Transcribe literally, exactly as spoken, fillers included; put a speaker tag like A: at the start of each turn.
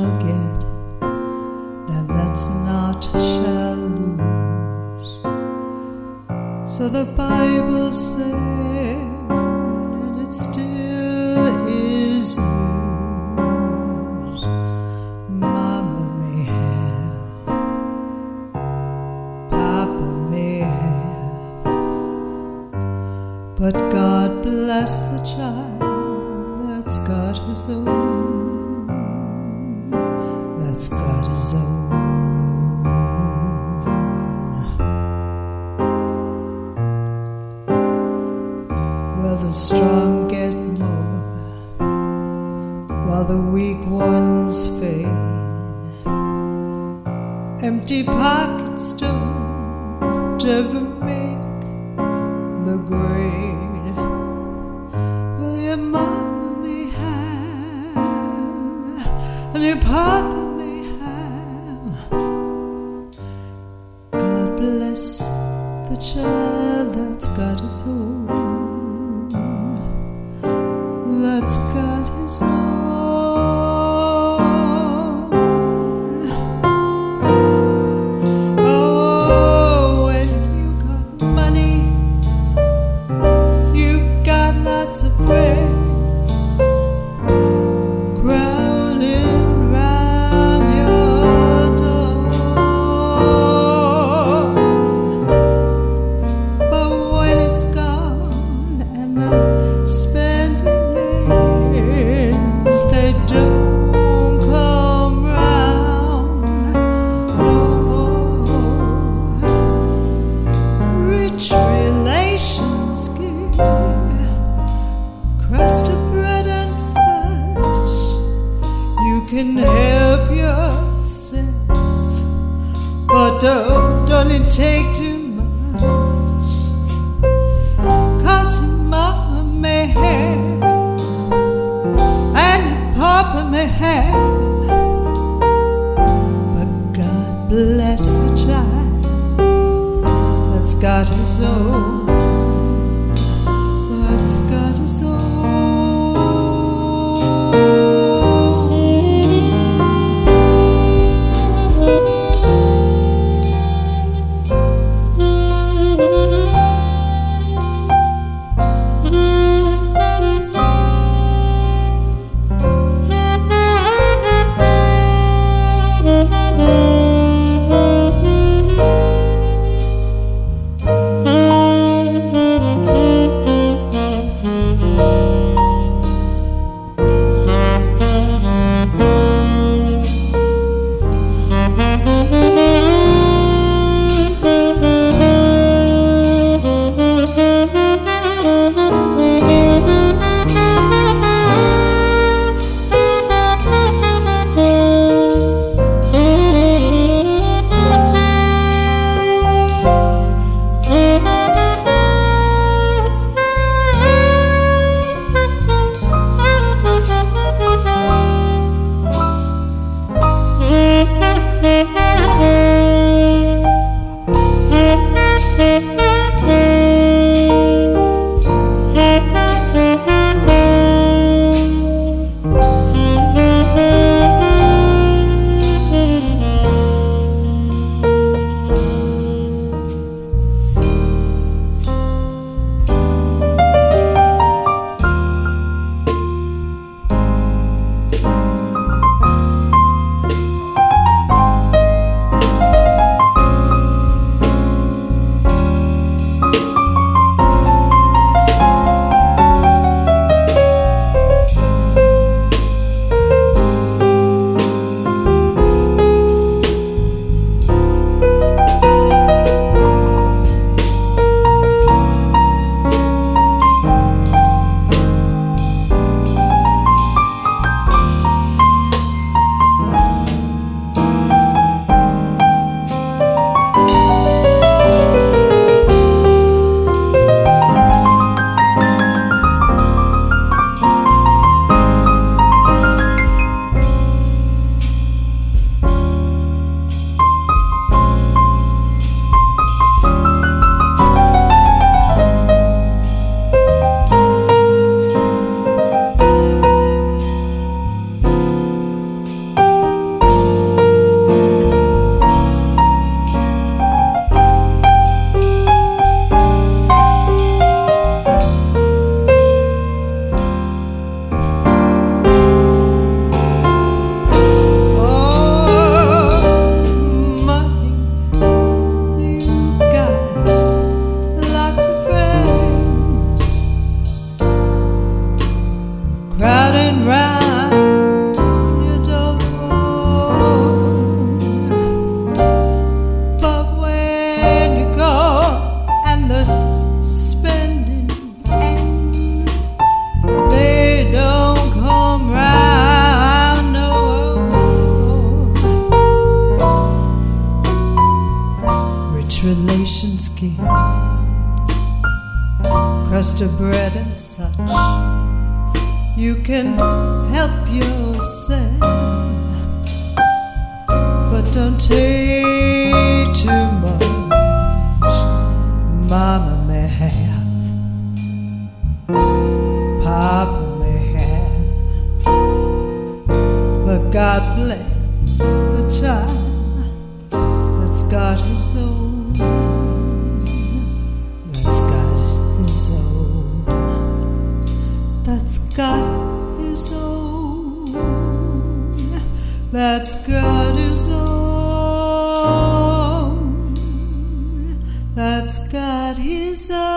A: shall get, them that's not shall lose. So the Bible said, and it still is news. Mama may have, Papa may have, but God bless the child that's got his own, that's got his own. Well, the strong get more, while the weak ones fade. Empty pockets don't ever make the grade. Well, your mama may have, and your papa may have. God bless the child that's got his own, that's got his own. Oh, when you got money, you got lots of friends crowding round your door. But when it's gone and the spending ends, they don't come round no more. Rich relations give crust of bread and such. You can help yourself, but don't, don't it take too much. Cause your mama may have, and your papa may have, but God bless the child that's got his own, that's got his own. crowding round your door. But when you go and the spending ends, they don't come round no more. Rich relations give crust of bread and such. You can help yourself, but don't take too much. Mama may have, Papa may have, but God bless the child that's got his own. That's got his own. That's got his own. That's got his own. That's got his own.